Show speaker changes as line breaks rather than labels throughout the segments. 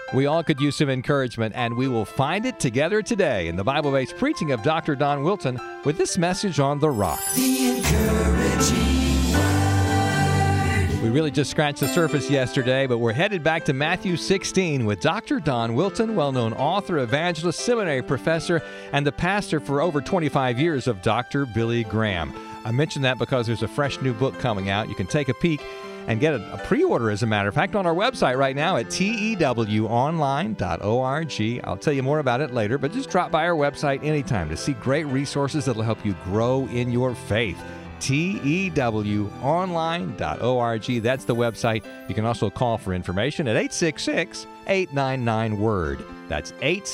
We all could use some encouragement, and we will find it together today in the Bible-based preaching of Dr. Don Wilton with this message on the Rock.
The encouraging word.
We really just scratched the surface yesterday, but we're headed back to Matthew 16 with Dr. Don Wilton, well-known author, evangelist, seminary professor, and the pastor for over 25 years of Dr. Billy Graham. I mention that because there's a fresh new book coming out. You can take a peek and get a pre-order, as a matter of fact, on our website right now at tewonline.org. I'll tell you more about it later, but just drop by our website anytime to see great resources that will help you grow in your faith. tewonline.org. That's the website. You can also call for information at 866-899-WORD. That's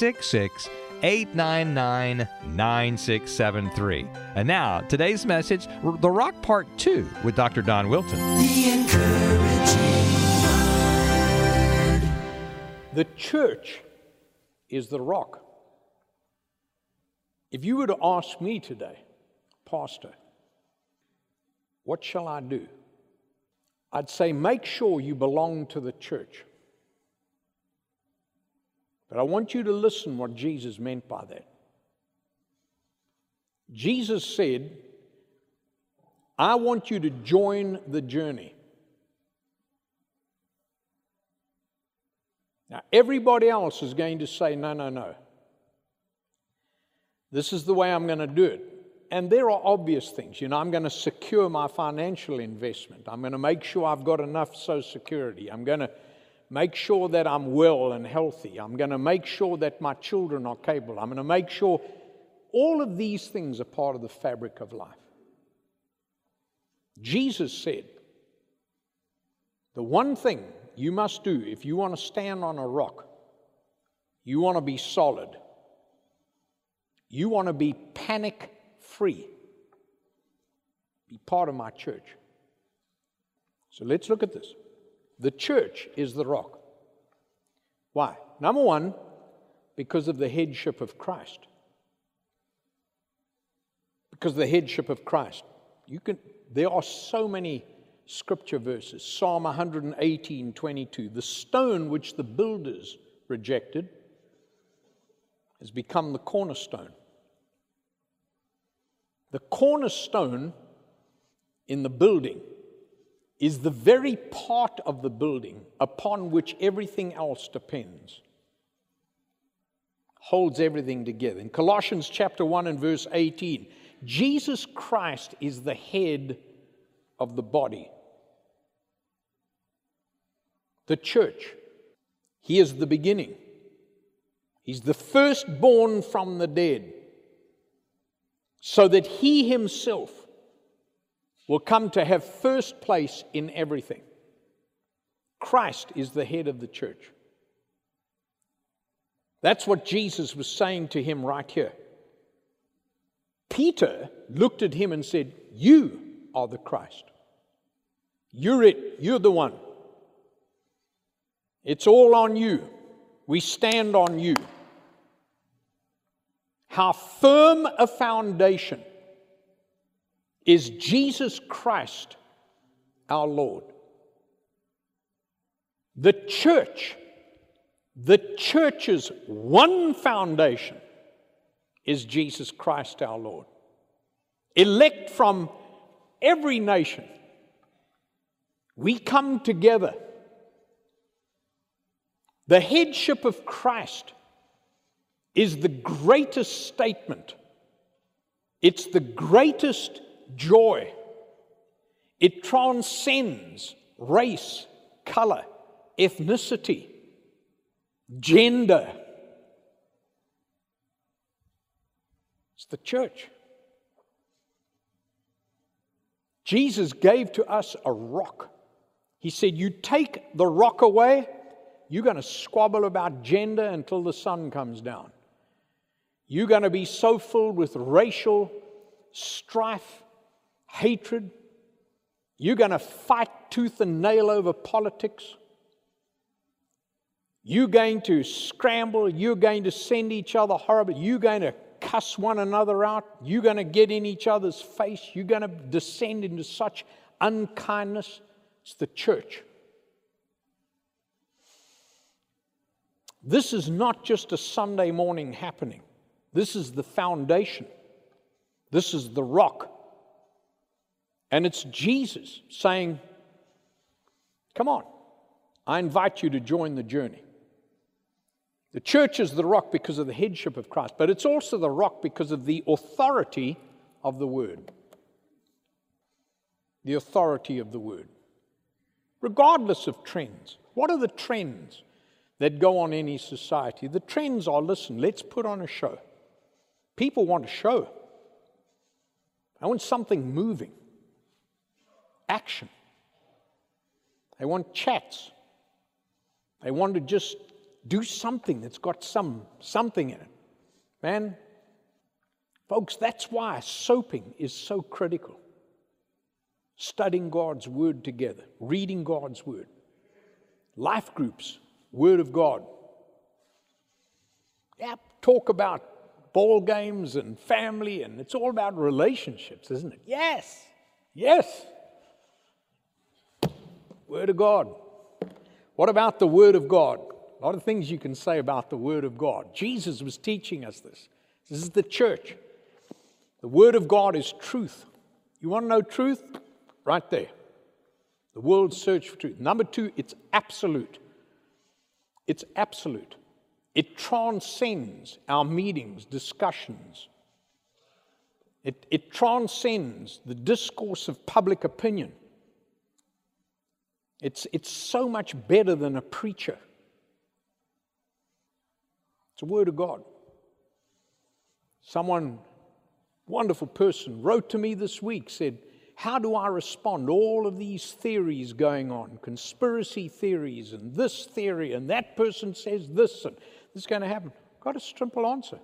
866-899-9673. And now, today's message, The Rock Part 2 with Dr. Don Wilton.
The encouraging word.
The church is the rock. If you were to ask me today, Pastor, what shall I do? I'd say make sure you belong to the church. But I want you to listen what Jesus meant by that. Jesus said, I want you to join the journey. Now, everybody else is going to say, no. This is the way I'm going to do it. And there are obvious things. I'm going to secure my financial investment. I'm going to make sure I've got enough Social Security. I'm going to make sure that I'm well and healthy. I'm going to make sure that my children are capable. I'm going to make sure all of these things are part of the fabric of life. Jesus said, the one thing you must do if you want to stand on a rock, you want to be solid, you want to be panic-free, be part of my church. So let's look at this. The church is the rock. Why? Number one, because of the headship of Christ. Because of the headship of Christ. There are so many scripture verses. Psalm 118:22. The stone which the builders rejected has become the cornerstone. The cornerstone in the building is the very part of the building upon which everything else depends. Holds everything together. In Colossians chapter 1 and verse 18, Jesus Christ is the head of the body. The church. He is the beginning. He's the firstborn from the dead, so that He Himself will come to have first place in everything. Christ is the head of the church. That's what Jesus was saying to him right here. Peter looked at him and said, you are the Christ. You're it. You're the one. It's all on you. We stand on you. How firm a foundation is Jesus Christ, our Lord. The church's one foundation is Jesus Christ, our Lord. Elect from every nation. We come together. The headship of Christ is the greatest statement. It's the greatest joy. It transcends race, color, ethnicity, gender. It's the church. Jesus gave to us a rock. He said, you take the rock away, you're going to squabble about gender until the sun comes down. You're going to be so filled with racial strife, hatred. You're going to fight tooth and nail over politics. You're going to scramble. You're going to send each other horrible. You're going to cuss one another out. You're going to get in each other's face. You're going to descend into such unkindness. It's the church. This is not just a Sunday morning happening. This is the foundation. This is the rock. And it's Jesus saying, come on, I invite you to join the journey. The church is the rock because of the headship of Christ, but it's also the rock because of the authority of the Word. The authority of the Word. Regardless of trends. What are the trends that go on in any society? The trends are, listen, let's put on a show. People want a show. I want something moving. Action. They want chats. They want to just do something that's got something in it. Man, folks, that's why soaping is so critical. Studying God's Word together, reading God's Word. Life groups, Word of God. Yeah, talk about ball games and family, and it's all about relationships, isn't it? Yes, yes. Word of God. What about the Word of God? A lot of things you can say about the Word of God. Jesus was teaching us this. This is the church. The Word of God is truth. You want to know truth? Right there. The world's search for truth. Number two, it's absolute. It's absolute. It transcends our meetings, discussions. It transcends the discourse of public opinion. It's so much better than a preacher. It's a Word of God. Someone, wonderful person, wrote to me this week, said, how do I respond? All of these theories going on, conspiracy theories, and this theory, and that person says this, and this is going to happen. Got a simple answer.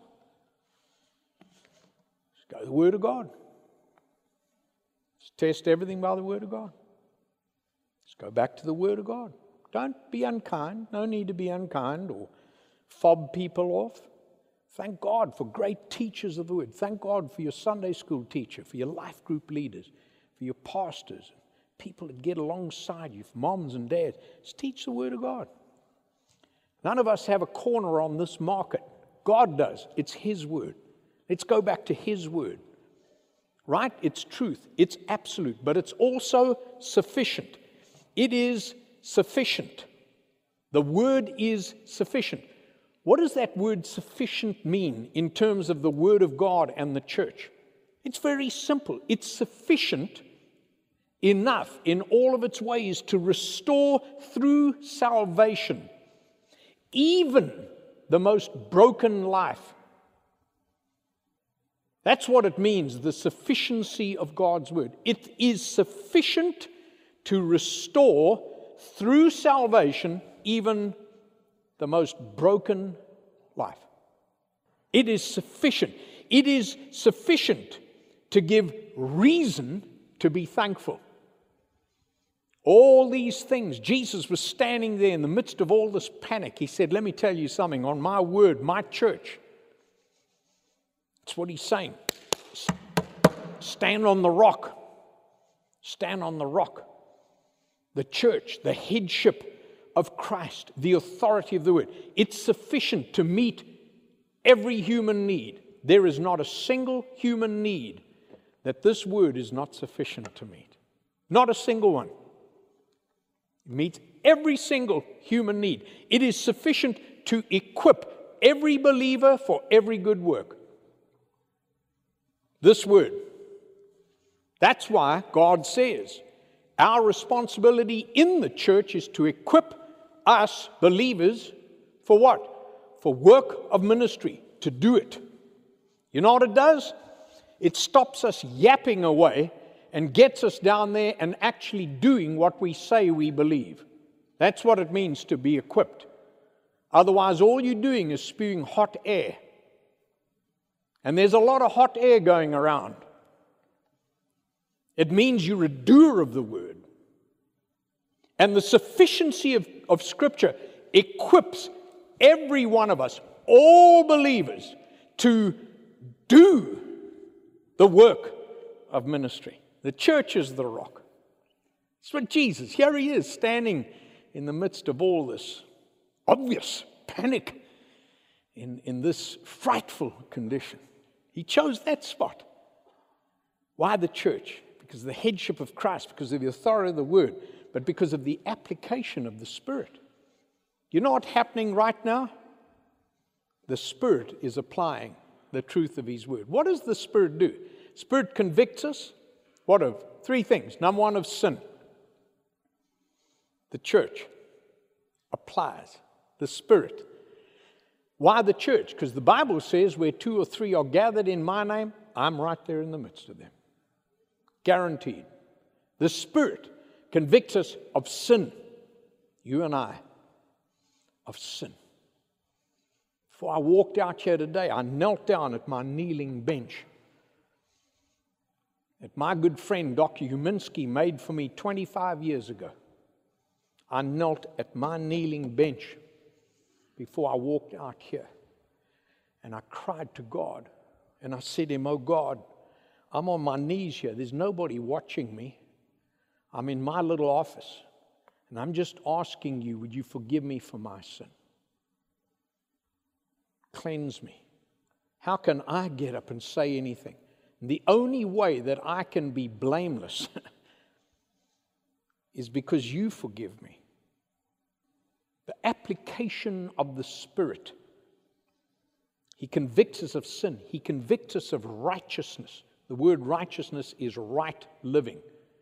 Just go to the Word of God. Just test everything by the Word of God. Just go back to the Word of God. Don't be unkind. No need to be unkind or fob people off. Thank God for great teachers of the Word. Thank God for your Sunday school teacher, for your life group leaders, for your pastors, people that get alongside you, for moms and dads. Just teach the Word of God. None of us have a corner on this market. God does. It's His Word. Let's go back to His Word. Right? It's truth. It's absolute. But it's also sufficient. It is sufficient. The Word is sufficient. What does that word sufficient mean in terms of the Word of God and the church? It's very simple. It's sufficient enough in all of its ways to restore through salvation even the most broken life. That's what it means, the sufficiency of God's Word. It is sufficient to restore through salvation even the most broken life. It is sufficient. It is sufficient to give reason to be thankful. All these things, Jesus was standing there in the midst of all this panic. He said, let me tell you something, on my word, my church. That's what he's saying. Stand on the rock. Stand on the rock. The church, the headship of Christ, the authority of the Word. It's sufficient to meet every human need. There is not a single human need that this Word is not sufficient to meet. Not a single one. It meets every single human need. It is sufficient to equip every believer for every good work. This Word. That's why God says our responsibility in the church is to equip us believers for what? For work of ministry, to do it. You know what it does? It stops us yapping away and gets us down there and actually doing what we say we believe. That's what it means to be equipped. Otherwise, all you're doing is spewing hot air. And there's a lot of hot air going around. It means you're a doer of the Word. And the sufficiency of Scripture equips every one of us, all believers, to do the work of ministry. The church is the rock. It's what Jesus, here he is, standing in the midst of all this obvious panic in this frightful condition. He chose that spot. Why the church? Because of the headship of Christ, because of the authority of the Word, but because of the application of the Spirit. You know what's happening right now? The Spirit is applying the truth of His Word. What does the Spirit do? Spirit convicts us. What of? Three things. Number one, of sin. The church applies the Spirit. Why the church? Because the Bible says where two or three are gathered in my name, I'm right there in the midst of them. Guaranteed. The Spirit convicts us of sin. You and I, of sin. Before I walked out here today, I knelt down at my kneeling bench that my good friend Dr. Huminski made for me 25 years ago. I knelt at my kneeling bench before I walked out here. And I cried to God. And I said to Him, oh God, I'm on my knees here. There's nobody watching me. I'm in my little office. And I'm just asking you, would you forgive me for my sin? Cleanse me. How can I get up and say anything? The only way that I can be blameless is because you forgive me. The application of the Spirit. He convicts us of sin. He convicts us of righteousness. The word righteousness is right living.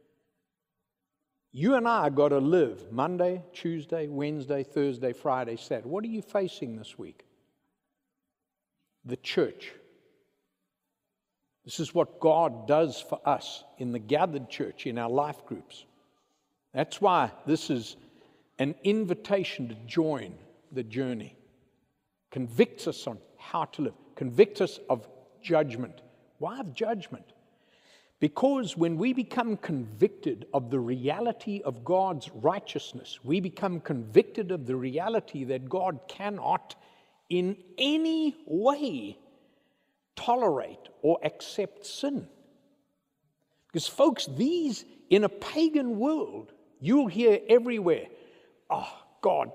You and I got to live Monday, Tuesday, Wednesday, Thursday, Friday, Saturday. What are you facing this week? The church. This is what God does for us in the gathered church, in our life groups. That's why this is an invitation to join the journey. Convicts us on how to live. Convicts us of judgment. Why of judgment? Because when we become convicted of the reality of God's righteousness, we become convicted of the reality that God cannot in any way tolerate or accept sin. Because folks, these, in a pagan world, you'll hear everywhere, oh, God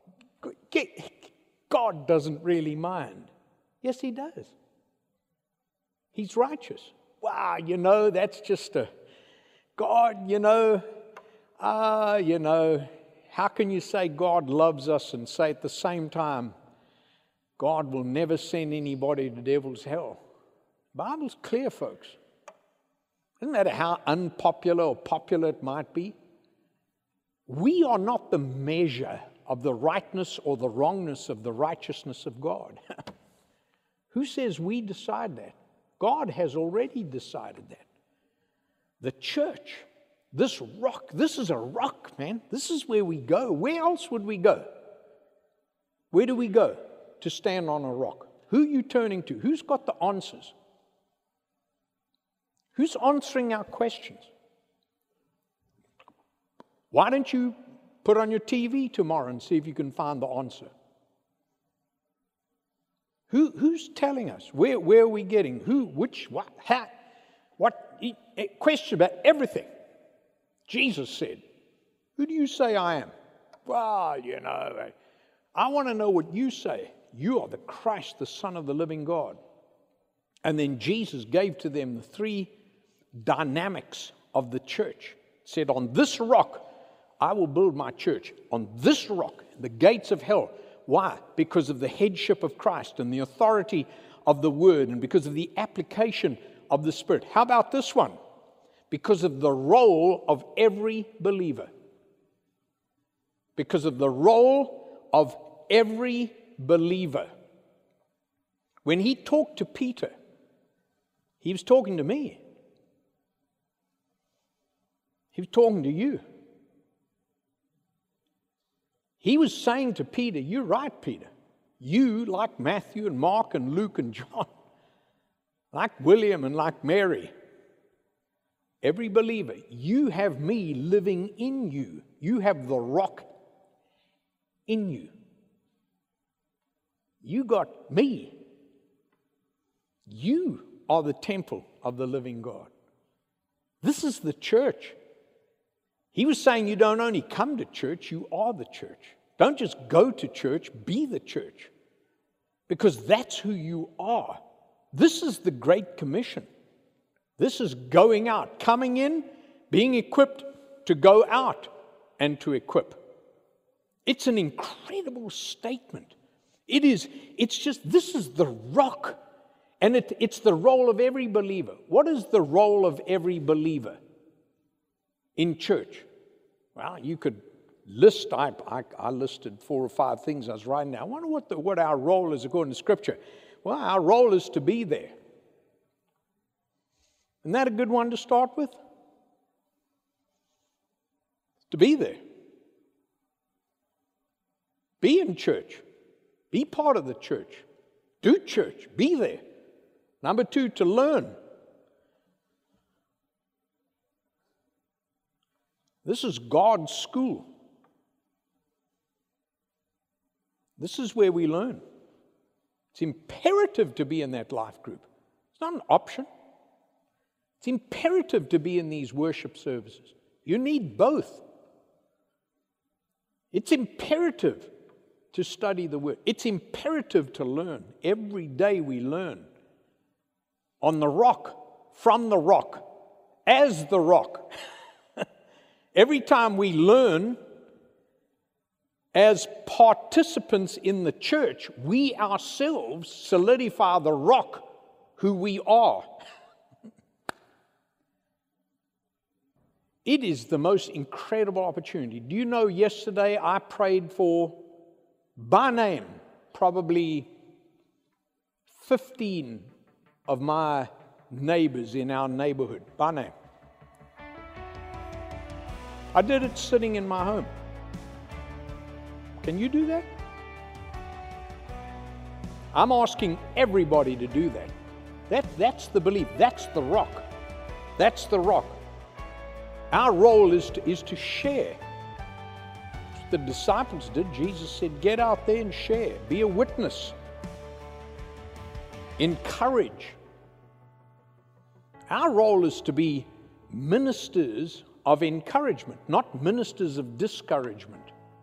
doesn't really mind. Yes, He does. He's righteous. Wow, that's just a, God, how can you say God loves us and say at the same time, God will never send anybody to devil's hell? The Bible's clear, folks. Doesn't matter how unpopular or popular it might be. We are not the measure of the rightness or the wrongness of the righteousness of God. Who says we decide that? God has already decided that. The church, this rock, this is a rock, man. This is where we go. Where else would we go? Where do we go to stand on a rock? Who are you turning to? Who's got the answers? Who's answering our questions? Why don't you put on your TV tomorrow and see if you can find the answer? Who's telling us? Where are we getting? Who, which, what, how, what? A question about everything. Jesus said, who do you say I am? Well, I want to know what you say. You are the Christ, the Son of the living God. And then Jesus gave to them the three dynamics of the church. Said, on this rock, I will build my church. On this rock, the gates of hell. Why? Because of the headship of Christ and the authority of the Word and because of the application of the Spirit. How about this one? Because of the role of every believer. Because of the role of every believer. When He talked to Peter, He was talking to me. He was talking to you. He was saying to Peter, you're right, Peter. You, like Matthew and Mark and Luke and John, like William and like Mary, every believer, you have me living in you. You have the rock in you. You got me. You are the temple of the living God. This is the church. He was saying you don't only come to church, you are the church. Don't just go to church, be the church. Because that's who you are. This is the Great Commission. This is going out, coming in, being equipped to go out and to equip. It's an incredible statement. It's just, this is the rock. And it's the role of every believer. What is the role of every believer in church? Well, you could list, I listed 4 or 5 things I was writing down. I wonder what our role is according to Scripture. Well, our role is to be there. Isn't that a good one to start with? To be there. Be in church. Be part of the church. Do church. Be there. Number 2, to learn. This is God's school. This is where we learn. It's imperative to be in that life group. It's not an option. It's imperative to be in these worship services. You need both. It's imperative to study the Word. It's imperative to learn. Every day we learn. On the rock, from the rock, as the rock. Every time we learn as participants in the church, we ourselves solidify the rock who we are. It is the most incredible opportunity. Do you know, yesterday I prayed for, by name, probably 15 of my neighbors in our neighborhood, by name. I did it sitting in my home. Can you do that? I'm asking everybody to do that. That's the belief. That's the rock. That's the rock. Our role is to share. The disciples did. Jesus said, get out there and share. Be a witness. Encourage. Our role is to be ministers of encouragement, not ministers of discouragement.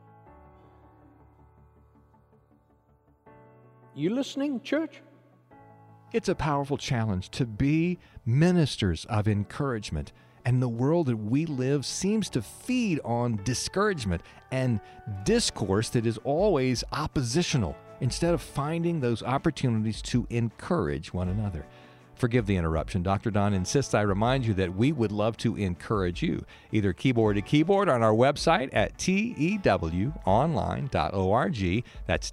You listening, church?
It's a powerful challenge to be ministers of encouragement. And the world that we live seems to feed on discouragement and discourse that is always oppositional, instead of finding those opportunities to encourage one another. Forgive the interruption. Dr. Don insists I remind you that we would love to encourage you, either keyboard to keyboard on our website at tewonline.org. That's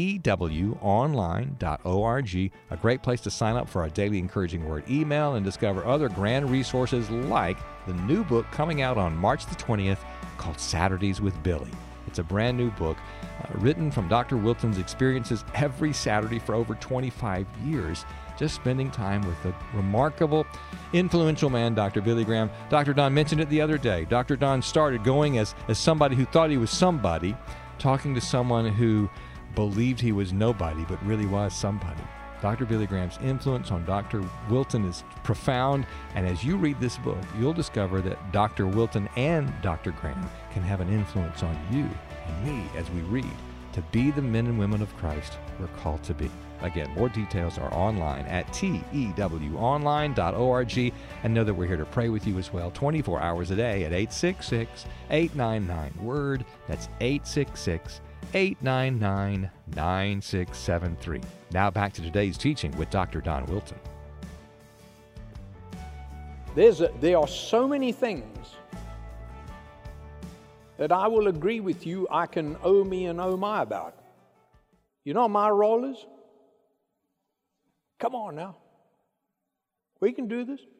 tewonline.org, a great place to sign up for our daily encouraging word email and discover other grand resources like the new book coming out on March the 20th called Saturdays with Billy. It's a brand new book written from Dr. Wilton's experiences every Saturday for over 25 years, just spending time with the remarkable, influential man, Dr. Billy Graham. Dr. Don mentioned it the other day. Dr. Don started going as somebody who thought he was somebody, talking to someone who believed he was nobody, but really was somebody. Dr. Billy Graham's influence on Dr. Wilton is profound, and as you read this book, you'll discover that Dr. Wilton and Dr. Graham can have an influence on you and me as we read to be the men and women of Christ we're called to be. Again, more details are online at tewonline.org, and know that we're here to pray with you as well 24 hours a day at 866-899-WORD. That's 866-899-9673. Now back to today's teaching with Dr. Don Wilton.
There are so many things that I will agree with you I can oh me and oh my about. You know what my role is? Come on now. We can do this.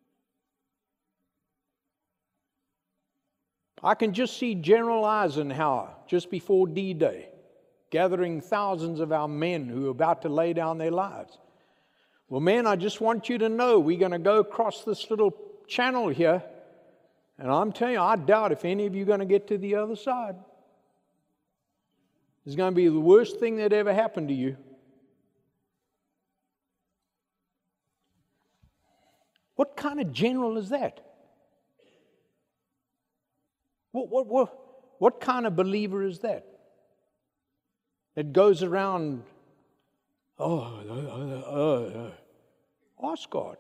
I can just see General Eisenhower just before D-Day gathering thousands of our men who are about to lay down their lives. Well, men, I just want you to know we're going to go across this little channel here, and I'm telling you, I doubt if any of you are going to get to the other side. It's going to be the worst thing that ever happened to you. What kind of general is that? What kind of believer is that? that goes around, ask God.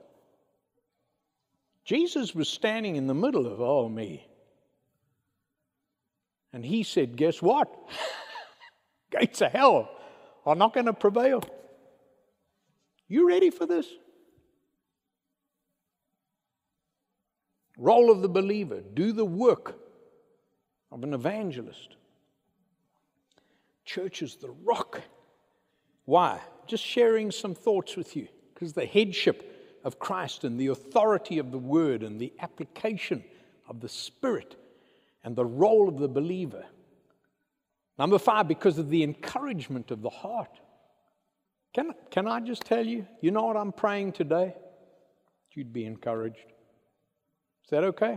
Jesus was standing in the middle of, oh, me. And he said, guess what? Gates of hell are not going to prevail. You ready for this? Role of the believer, do the work of an evangelist. Church is the rock. Why? Just sharing some thoughts with you, because the headship of Christ and the authority of the Word and the application of the Spirit and the role of the believer. Number 5, because of the encouragement of the heart. Can I just tell you, you know what I'm praying today? You'd be encouraged. Is that okay?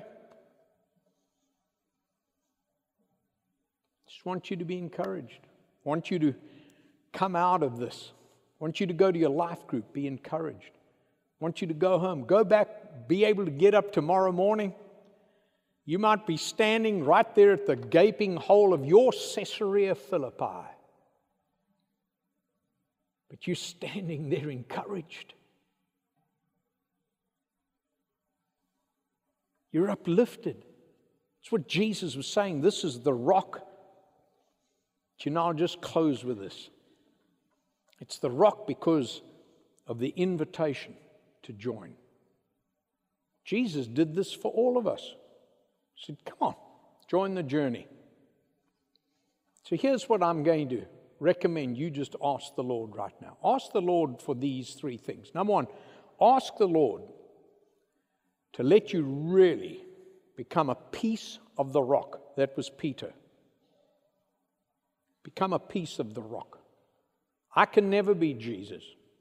Just want you to be encouraged. Want you to come out of this. Want you to go to your life group, be encouraged. Want you to go home, go back, be able to get up tomorrow morning. You might be standing right there at the gaping hole of your Caesarea Philippi. But you're standing there encouraged. You're uplifted. That's what Jesus was saying. This is the rock. But you know, I'll just close with this. It's the rock because of the invitation to join. Jesus did this for all of us. He said, come on, join the journey. So here's what I'm going to recommend you just ask the Lord right now. Ask the Lord for these 3 things. Number 1, ask the Lord to let you really become a piece of the rock. That was Peter. Become a piece of the rock. I can never be Jesus.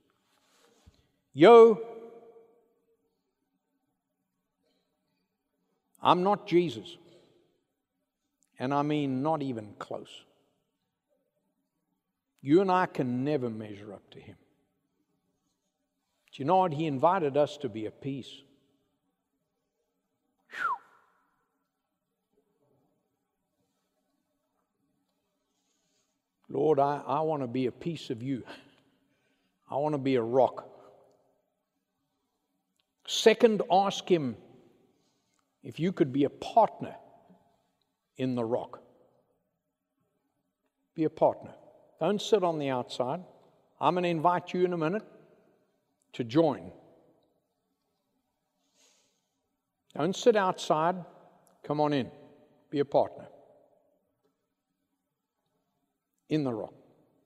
I'm not Jesus. And I mean not even close. You and I can never measure up to Him. But you know what? He invited us to be a piece. Lord, I want to be a piece of you. I want to be a rock. Second, ask Him if you could be a partner in the rock. Be a partner. Don't sit on the outside. I'm going to invite you in a minute to join. Don't sit outside. Come on in. Be a partner in the rock.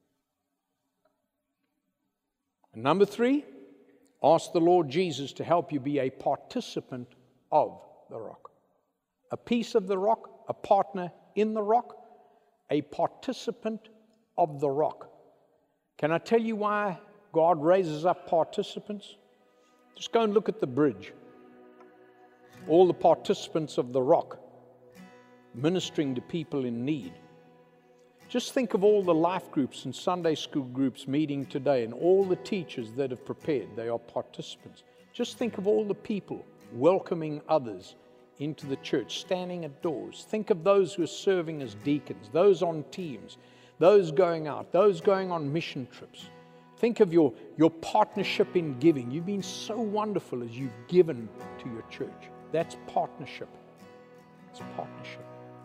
And number 3, ask the Lord Jesus to help you be a participant of the rock. A piece of the rock, a partner in the rock, a participant of the rock. Can I tell you why God raises up participants? Just go and look at the bridge. All the participants of the rock ministering to people in need. Just think of all the life groups and Sunday school groups meeting today and all the teachers that have prepared. They are participants. Just think of all the people welcoming others into the church, standing at doors. Think of those who are serving as deacons, those on teams, those going out, those going on mission trips. Think of your partnership in giving. You've been so wonderful as you've given to your church. That's partnership. It's partnership.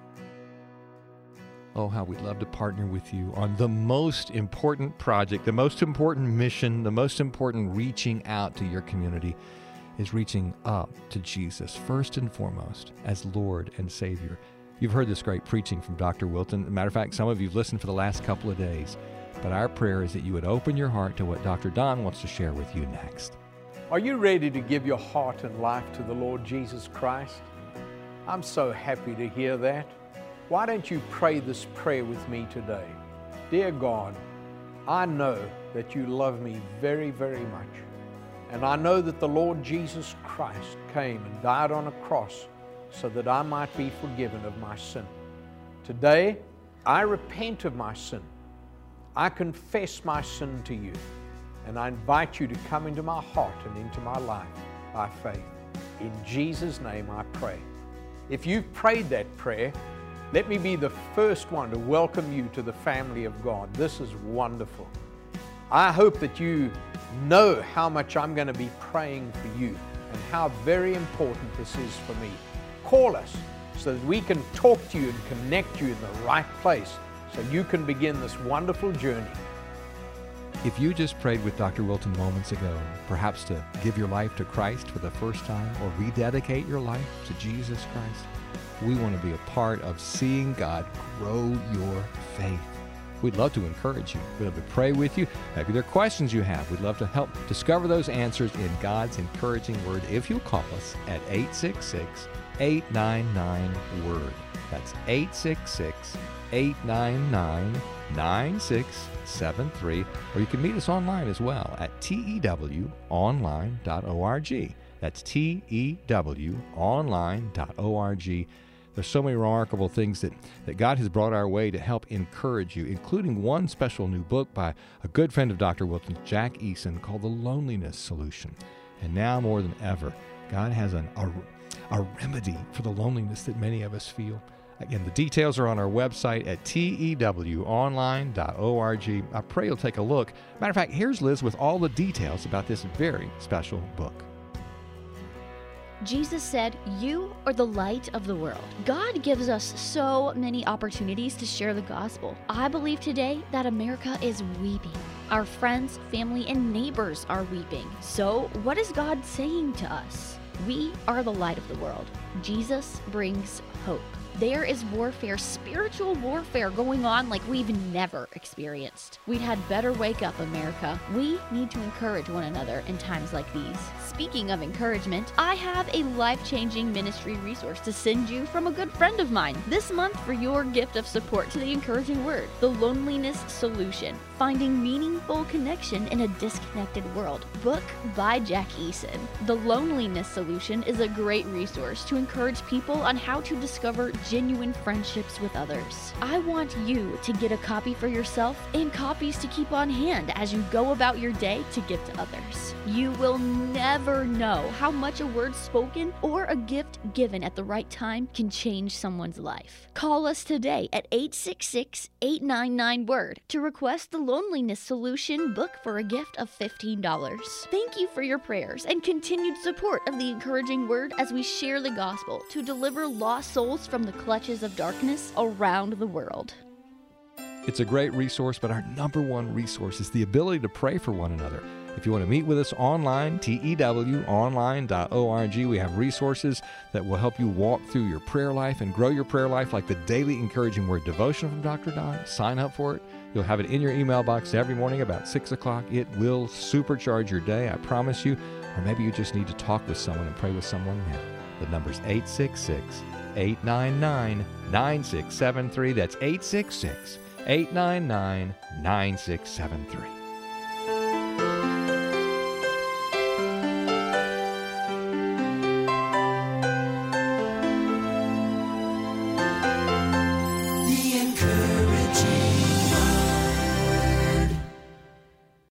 Oh, how we'd love to partner with you on the most important project, the most important mission, the most important reaching out to your community is reaching up to Jesus first and foremost as Lord and Savior. You've heard this great preaching from Dr. Wilton. As a matter of fact, some of you have listened for the last couple of days. But our prayer is that you would open your heart to what Dr. Don wants to share with you next.
Are you ready to give your heart and life to the Lord Jesus Christ? I'm so happy to hear that. Why don't you pray this prayer with me today? Dear God, I know that you love me very, very much. And I know that the Lord Jesus Christ came and died on a cross so that I might be forgiven of my sin. Today, I repent of my sin. I confess my sin to you. And I invite you to come into my heart and into my life by faith. In Jesus' name I pray. If you've prayed that prayer, Let me be the first one to welcome you to the family of God. This is wonderful. I hope that you know how much I'm going to be praying for you and how very important this is for me. Call us so that we can talk to you and connect you in the right place so you can begin this wonderful journey.
If you just prayed with Dr. Wilton moments ago, perhaps to give your life to Christ for the first time or rededicate your life to Jesus Christ, we want to be a part of seeing God grow your faith. We'd love to encourage you. We'd love to pray with you. Maybe there are questions you have. We'd love to help discover those answers in God's encouraging word if you'll call us at 866-899-WORD. That's 866-899-9673. Or you can meet us online as well at tewonline.org. That's tewonline.org. There's so many remarkable things that God has brought our way to help encourage you, including one special new book by a good friend of Dr. Wilton's, Jack Eason, called The Loneliness Solution. And now more than ever, God has a remedy for the loneliness that many of us feel. Again, the details are on our website at tewonline.org. I pray you'll take a look. Matter of fact, here's Liz with all the details about this very special book.
Jesus said, "You are the light of the world." God gives us so many opportunities to share the gospel. I believe today that America is weeping. Our friends, family, and neighbors are weeping. So, what is God saying to us? We are the light of the world. Jesus brings hope. There is warfare, spiritual warfare going on like we've never experienced. We'd had better wake up, America. We need to encourage one another in times like these. Speaking of encouragement, I have a life-changing ministry resource to send you from a good friend of mine this month for your gift of support to the encouraging word. The Loneliness Solution. Finding Meaningful Connection in a Disconnected World. Book by Jack Eason. The Loneliness Solution is a great resource to encourage people on how to discover genuine friendships with others. I want you to get a copy for yourself and copies to keep on hand as you go about your day to give to others. You will never know how much a word spoken or a gift given at the right time can change someone's life. Call us today at 866-899-WORD to request the Loneliness Solution book for a gift of $15. Thank you for your prayers and continued support of the encouraging word as we share the gospel to deliver lost souls from the clutches of darkness around the world.
It's a great resource, but our number one resource is the ability to pray for one another. If you want to meet with us online, tewonline.org, we have resources that will help you walk through your prayer life and grow your prayer life, like the Daily Encouraging Word devotion from Dr. Don. Sign up for it. You'll have it in your email box every morning about 6 o'clock. It will supercharge your day, I promise you. Or maybe you just need to talk with someone and pray with someone now. The number's 866-899-9673. That's 866-899-9673.